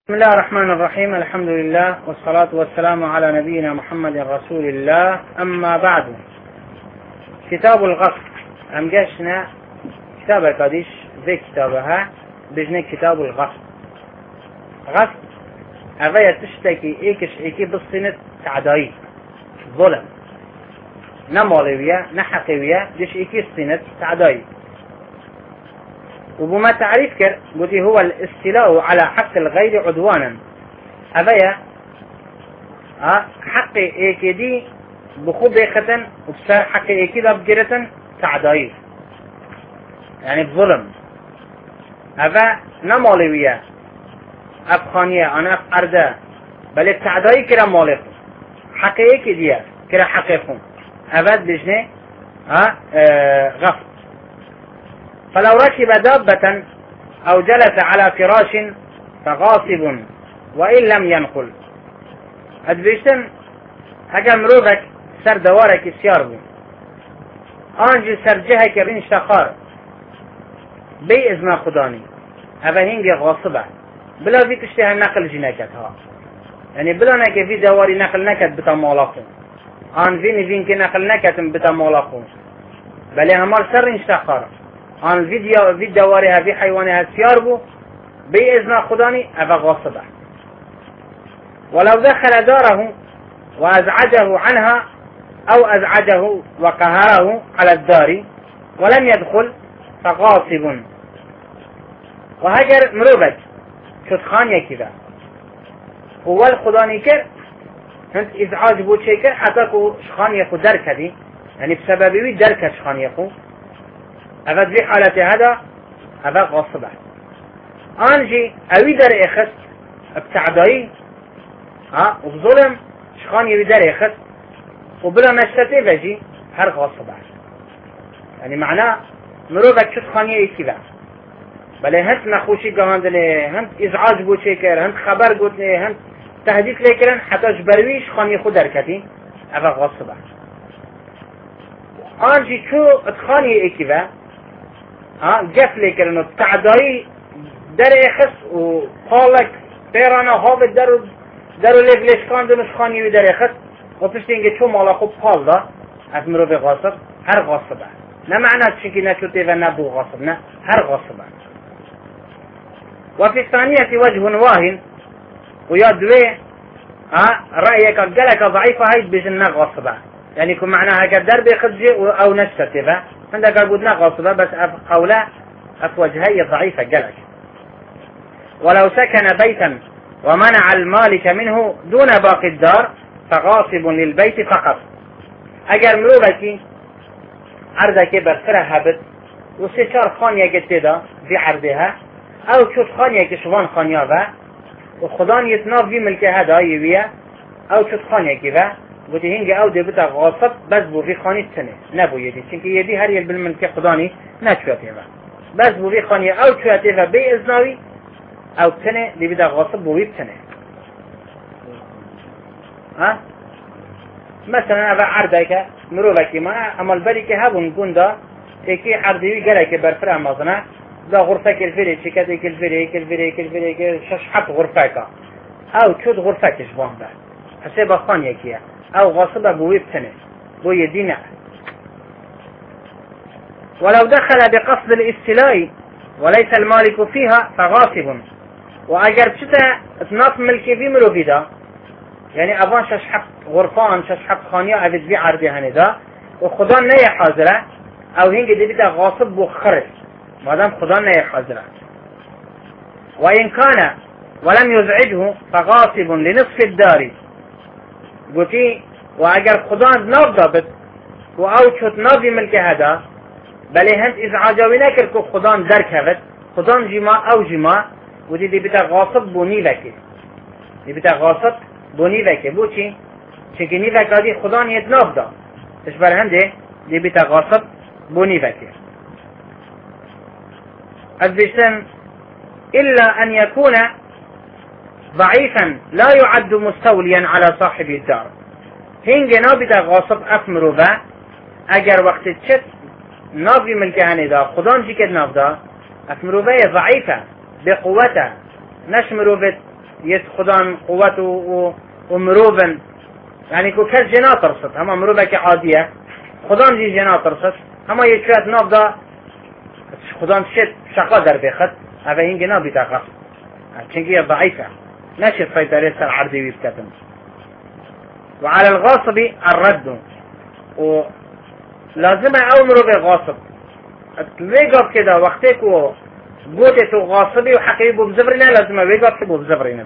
بسم الله الرحمن الرحيم. الحمد لله والصلاة والسلام على نبينا محمد رسول الله. أما بعد، كتاب الغسل ام جشنا كتاب قديش ذي كتابها بجنا كتاب الغسل. غسل أفايا تشتكي ايكي بالصينة تعداي ظلم نمالوية نحقوية ديش ايكي الصينة تعداي. وبما تعريف كر قلتي هو الاستيلاء على حق الغير عدوانا. أبايا حق ايكي دي بخبيخة وبسا حق ايكي دا بجرة تعداي، يعني بظلم. أبا نمالوية أبخانية أنا أرده بل التعداي كرا مالك حق ايكي دي كرا حقيقهم أبد بجنه غفل. فلو ركب دابة أو جلس على فراش فغاصب وإن لم ينقل. أدبيشتن هكا مروبك سر دوارك السياربو آنجي سر جهك رين شخار بي إذن خداني أبا هنجي غاصبة بلا في تشتها نقل جناكت ها، يعني بلا نكي في دواري نقل نكت بتا مالاخون آن فين كي نقل نكت بتا مالاخون بل همال سر رين شخار آن في دوارها في حيوانها السياربو بإذن خداني أبا غاصبه. ولو دخل داره وأزعجه عنها أو أزعجه وقهره على الدار ولم يدخل فغاصب. وهجر مروبك شد خانية كذا هو الخداني كر هنت إزعاج بود شيء كر حتى كو شخانية خو دركة دي، يعني بسببه دركة شخانية خو أفد في حالة هذا أفد غاصبه. أنجي أوي در إخس بتعداي وبظلم شخان يوي در إخس وبلا نشتته بجي هر غاصبه. يعني معناه مروبك شد خانية إيكي بله هنت نخوشي قهاندله هنت إزعاج بو شكر هنت خبر قلتله هنت تهديد لكرن حتى جبرويش خانية خود دركتي أفد غاصبه. أنجي شو اتخانية إيكي قفل كرنو تعداي در اخس و خالك پیرانا هاو درو لفلش کان دنش خانیوی در اخس و پشت اینگه چو مالا خوب پال دا از مرو به غاصب هر غاصبه. نه معنی چنکی نشوته و نبو غاصب، نه هر غاصبه. وفي الثانية وجه واهن ويا دوي رأيك قالك ضعيفة هيد بجن غاصبه، يعني كم معناها قدر بخزي او نشتته عندك قلنا غاصبه بس قوله أفوجهي ضعيفة قالك. ولو سكن بيتا ومنع المالك منه دون باقي الدار فغاصب للبيت فقط. اگر مروبكي عرضك برسره هبت وسيشار خانية قتدا في عرضها او شوت خانية كشوان خانية با وخدان يتناف في ملك هذا يبيا او شوت خانية كذا بودي هنجي او دي بتا غاصب بس بو في خاني سنة نبو يدي چنكي يدي هر يل بالملك خداني نشوته با بس بو في خانية او شوته بي ازناوي او تنه دي بدا غاصب بو بتنه. مثلا ابا عردك مروبكي ما عمل بالك هبون قندا اكي عردي قالك برفرا مازنا دا غرفك الفري شكاتك الفري ششحب غرفك او تشود غرفك شبان ده حسب خانية كيا او غاصبه بو بتنه بو يدينا. ولو دخل بقصد الاستيلاء وليس المالك فيها فغاصب. واگر بشتا اتناف ملكي في مروفيدا، يعني ابان ششحب غرفان ششحب خانية افد بي عرضي هندا وخدان نية حاضرة او هنگ دي بدا غاصب بو خرس مادام خدان نية حاضرة. وإن كان ولم يزعجه فغاصب لنصف الدار. قلتي واگر خدان ناف دابت و او شوت نافي ملكي هدا بله هنت ازعاجاوی نکر که خدان درک هفت خدان جما او جما و دی بتا غاصب بونی وکی دی بتا غاصب بونی وکی بو چی؟ چنکه نی وکا دی خدان یتناف دا تشبر هنده دی بتا غاصب بونی وکی. البشتن إلا أن يكون ضعيفا لا يعد مستوليا على صاحب الدار. هنگه نابتا غاصب افمرو با اگر وقت چت نافي ملكه هندا خدان جي كد ناف دا اكمروبه ضعيفة بقوته نشمرو بت يت خدان قوة ومروبن يعني كو كس جنا ترصد هما مروبك عادية خدان جي جنا ترصد هما يشوات نابدا خدان شت شقا در بخد هذا هنجي نابي تاقف چنكي ضعيفة نشت سيطرة سر عرضي ويبكتن. وعلى الغاصب الرد ولازم أمره بغاصب ويقف كده وقتك وقوتت غاصبي وحقيقي ببزفرنا لازم ويقف ببزفرنا.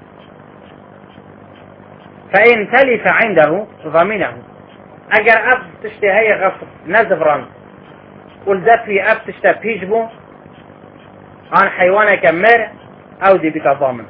فإن تلف عنده ضمنه اگر اب تشتي هي غصب نزفران والدفي اب تشتي بيجبو عن حيوانك مر او دي بتضامن.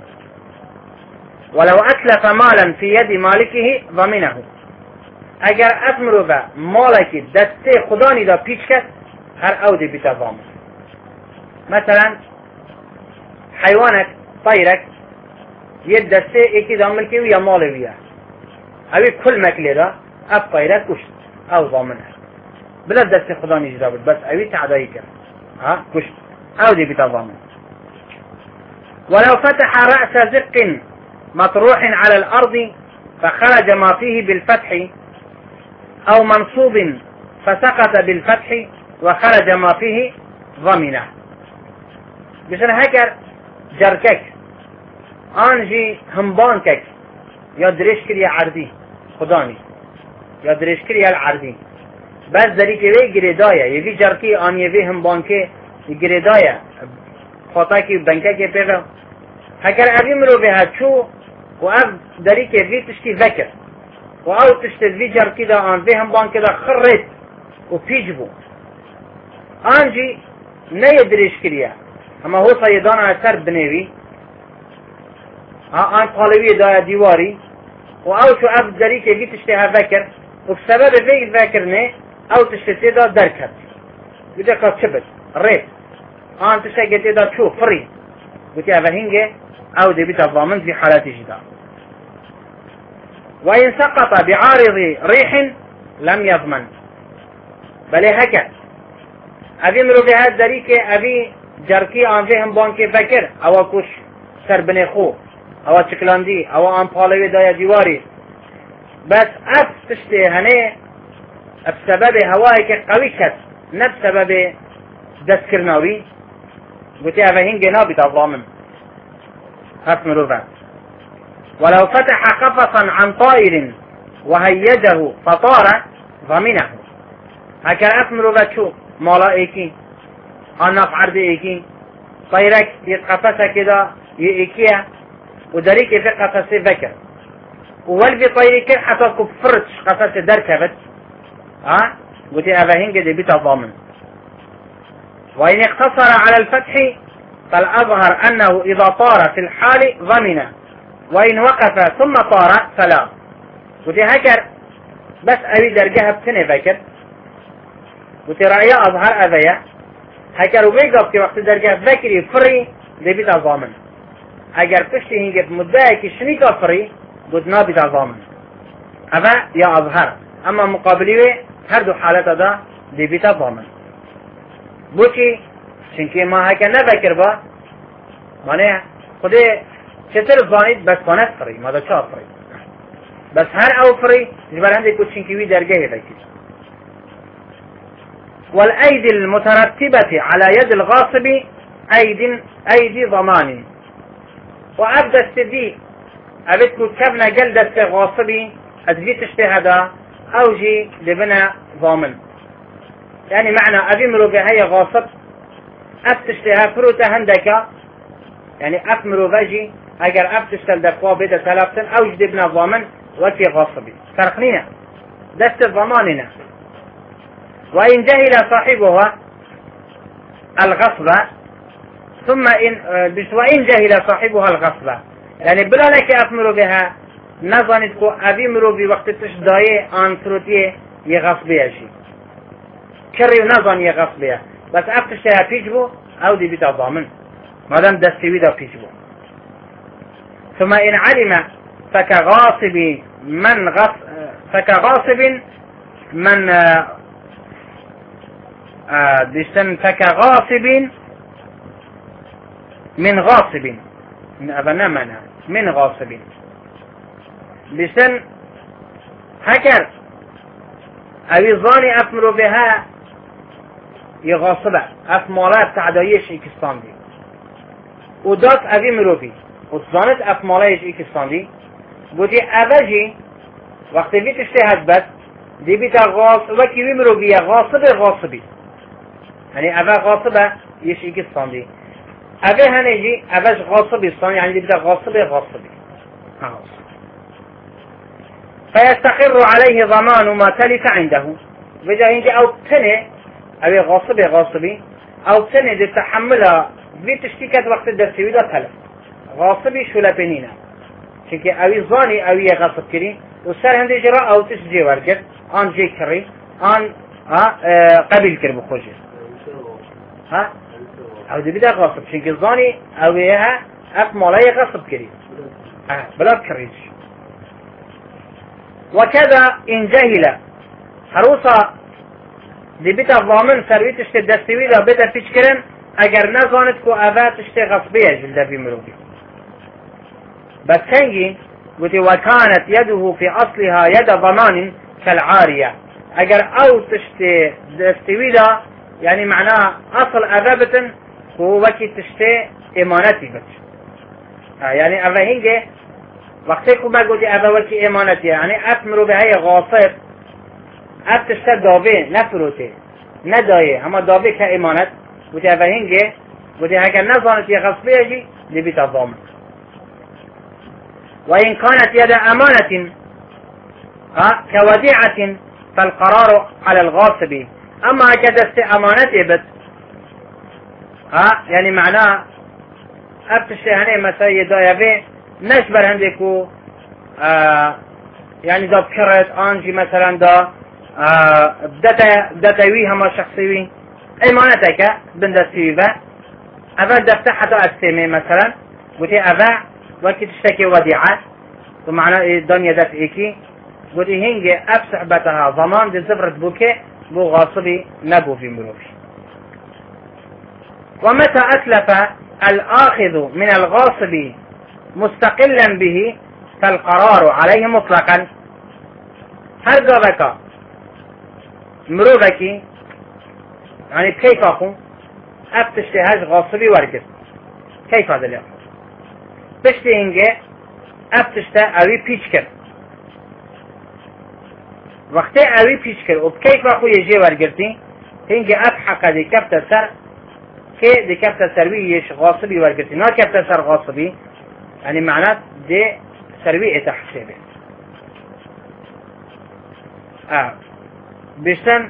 ولو اتلف مالا في يد مالكه ضمنه اگر اتمرو با مالك دسته خداني دا بيجكت هر او دي بتضامن. مثلا حيوانك طيرك يد دسته ايكي دا ملكي ويا مالي ويا اوي كل مكلي دا اب طيرك كشت او ضامنها بلا دسته خداني جدابت بس اوي تعدايك ها كشت او دي بتضامن. ولو فتح رأس زق مطروح على الأرض فخرج ما فيه بالفتح أو منصوب فسقط بالفتح وخرج ما فيه ضمنه. بشن هكر جركك آنجي همبانكك يا دريش كريا عردي خداني يا دريش كريا العردي بس ذلك يوي جريدايا يوي جركي آن يوي همبانكي جريدايا خطاكي بنككي بيغا هكر أبي مرو بها شو وأب داري كيفي تشتي ذكر وأو تشتي ذكر كده عن فيهم بان كده خرت وبيجبو أنجي نيدريش كريا أما هو صيدان أثر بنيوي أن قالوية دا ديواري وأو شو أب داري كيفي تشتيها ذكر وبسبب في ذكر نه أو تشتي دا دركت بدأ قد شبت ريت أن تشتي دا شو فري بدأ أفهنجي أو دي بتضامن في حالات جدا. وإن سقط بعارض ريح لم يضمن بل هكا أبي مرو بهذا ذلك أبي جركي عن فيهم بانكي فكر أو كش سربني خو أو تشكلاندي أو عن بالوي دايا ديواري بس أف تشتي هني بسبب هوايك قوي كت نب سبب دسكرناوي قلتي أفهين جنا بتضامن خصم ربع. ولو فتح قفصا عن طائر وهيجه فطار ضمنه هكا اسم ربع شو مالا ايكي انف عرض ايكي طيرك يتقفصها كده يأيكيها ودريك في قفص ذكر وولفي طيرك حتى كفرتش قفص دركبت ها قلت افهين قد بيتا ضامن. وإن اقتصر على الفتح فالأظهر أنه إذا طار في الحال ضمن وإن وقف ثم طار فلا. وتي هكر بس أبي درجها بسنة فكر وتي رأي أظهر أذية هكر وبيقف في وقت درجة فكري فري دي بيتا ضامن أجر تشتي هنجب مدائك شنيكا فري قدنا بيتا ضامن هذا يا أظهر. أما مقابلي هردو حالة دا دي بيتا ضامن بوشي چونکه ما هکه نفکر با مانه خود چطور زانید بس بانت فری ماذا چه فری بس هر او فری جبر هنده کچ چونکه وی درگه بکید. والأيدي المترتبة على يد الغاصب أيدي ضمان وأبدا استدي أبدك كبنا جلدة غاصبي أدفيت اشتهدا أوجي لبنا ضامن يعني معنى أبيمرو بهي غاصب أفتشتها فروتا هندكا يعني أفمرو بجي أجر أفتشتل دقوا بيدا تلابتن أو جدبنا ضامن وفي غاصبي فرقنينا دست ضماننا. وإن جهل صاحبها الغصبة ثم وإن جهل صاحبها الغصبة يعني بلا لك أفمرو بها نظنتكو أبيمرو بوقت تشداية عن فروتيه يغصبية شي كري نظن يغصبية بس أفتشتها بيجبو أو دي بيتا ضامن ما دام دستوي دا بيجبو. ثم إن علم فكغاصب من غاصب أبنا منع من غاصبين بسن هكر أبي ظاني أفمرو بها يغاصبه أفمالات تعدايش إكستان دي ودات أبي مروفي وظانت أفماليش إكستان دي بودي أبجي وقت بيت اجتهاد بس دي بيتا غاصبه كي بمروفية غاصبي يعني أبا غاصبه يش إكستان دي أبي هنجي أباش غاصبي الصان يعني دي بيتا غاصبي فيستقر عليه ضمان ما تلف عنده بجا هنجي أو تنه أبي غاصبي أو تنه دي تحملها بتشتكت وقت الدرسي ودا تلف غاصبي شو لبنينا شكي أبي ظاني أبي غاصب كري وصار هندي جراء أو تسجي ورقت آن جي كري آن قبل كري بخوجي أو دي بدا غاصب شكي ظاني أبيها أف مالاي غاصب كري بلا كريج وكذا إن جهل هروسا دي بيتا ضامن سروي تشتي دستوي لا بيتا فيشكرن اگر نزانت كو أفا تشتي غصبية جلده بمروبي بس كنجي قلت وكانت يده في أصلها يد ضمان كالعارية اگر او تشتي دستوي لا يعني معناه أصل أفا هو وكي تشتي إمانتي بس يعني أفا هنجي وقتی که ما گویی اول که امانتی یعنی افمرو به های غاصب افتشت داوی نفروته ندایه اما داوی که امانت گویی اول هنگه گویی اگر نزانت یه غصبی اجی لبیت الضامن و این كانت يد امانت كوديعة فالقرار على الغاصب اما اگر دست امانتی بد يعني معناه افتشت هنه مثلا يدايوه نشبر عندكو يعني دا بكرت آنجي مثلا دا بدأتوي هما شخصيوي ايمانتك بندستوي با افا دفتح حتى السيمي مثلا قلت افا وكي تشتكي وديعة ومعنى الدنيا دفع ايكي قلت هنجي افسح بتها ضمان دي زفرت بوكي بو غاصبي نبو في مروفي ومتى أتلف الآخذ من الغاصب مستقلا به فالقرار عليه مطلقا هرقا بكا مروبكي يعني كيف أخو أفتشتهاج غاصبي ورقب كيف هذا اليوم بشتهنجي أفتشته أوي بيشكر وقتی أوي بيشكر وبكيف أخو يجي ورقبتي هنجي أفحق دي كبت سر كي دي كبت سرويش غاصبي ورقبتي نا كبت سر غاصبي يعني معنات دي سروية تحسيبه بشتن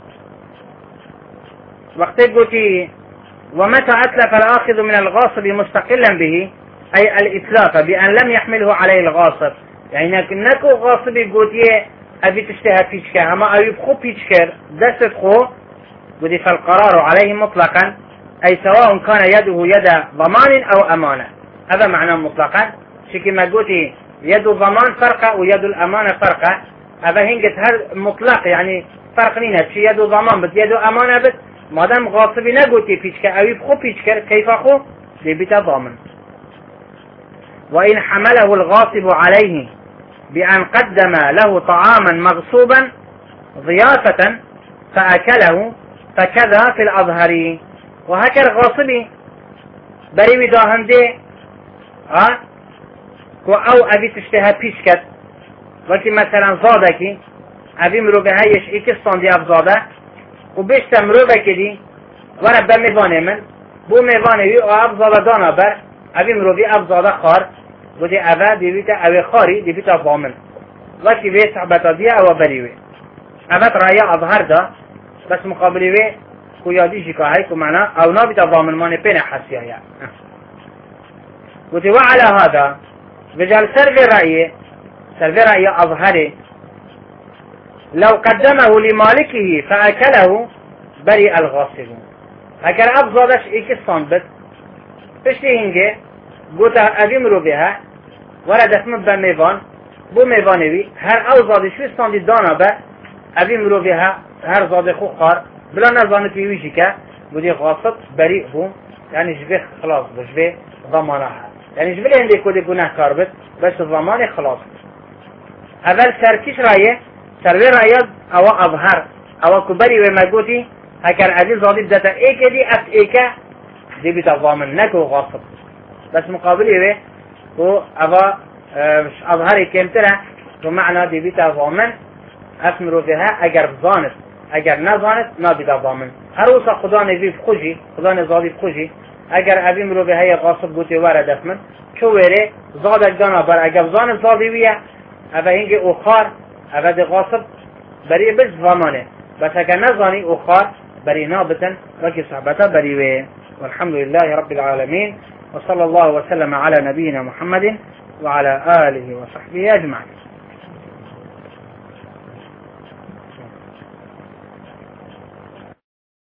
وقت قلتي ومتى أتلف الآخذ من الغاصب مستقلا به أي الإتلاف بأن لم يحمله عليه الغاصب يعني نكو غاصبي قلتي أبي تشتهى بيشكر أما أبي بخو بيشكر دست خو قلتي فالقرار عليه مطلقا أي سواء كان يده يد ضمان أو أمانة هذا معناه مطلقا شكي ما قلتي يد الضمان فرقة ويد الأمانة فرقة هذا هنجت هل مطلق يعني فرق نينا شي يد الضمان بس يد أمانة بس ما دام غاصبي نقولتي بيشكر أو يبخو بيشكر كيف أخو لبيت ضامن وإن حمله الغاصب عليه بأن قدم له طعاما مغصوبا ضيافة فأكله فكذا في الأظهر وهكذا غاصبي بريوي داهنده کو او ابي تشتهى بيشكت وقتی مثلا زادكي ابي مرو به هيش اكستان دي افزاده و بيشت مرو بكدي ورا بميوانه من بو ميوانه يو افزاده دانا بر ابي مرو بي افزاده خار ودي ابا دي بيتا ابي خاري دي بيتا ضامن وقتی بي صحبتا دي او بريوي ابا رايا اظهر دا بس مقابلي بي کو يادي شكاهي کو معنا او نابتا ضامن ماني بين حسيا يعني ودي وعلى هذا رجال سرف رأي أظهره لو قدمه لمالكه فأكله بريء الغاصب هكذا أبزادش إكستان بس بشتي هنجي قلت أبيمرو بها وردت من بميوان بو ميوانوي هر أو زادش في استان دي دانا با أبيمرو بها هر زاد خو خار بلا نزانت بيويشي که بودي غاصب بريء هو يعني جبه خلاص بجبه ضمانها يعني جبل هندي كودي جناه كاربت بس الضمان خلاص. اول سركش رايه سروي رايه او اظهر او كبري وما قوتي هكر عزيز ضادي داتا ايكا دي اف ايكا دي بتضامن نكو غاصب بس مقابله به هو ابا مش اظهري كمتره ومعنى دي بتضامن اسمرو بها اگر ظانت اگر نظانت ما بتضامن هروسا خدا نبي بخوجي خدا نزادي بخوجي اگر ابي مرو بها غاصب قوتي وارد اسمن كويري زاد جانا بر اگر ظانت زادي بيه ابا هنگي اخار ابا دي غاصب بري بس ضمانه بس اگر نظاني اخار بري نابتا وكي صحبتا بري. والحمد لله رب العالمين وصلى الله وسلم على نبينا محمد وعلى آله وصحبه أجمعين.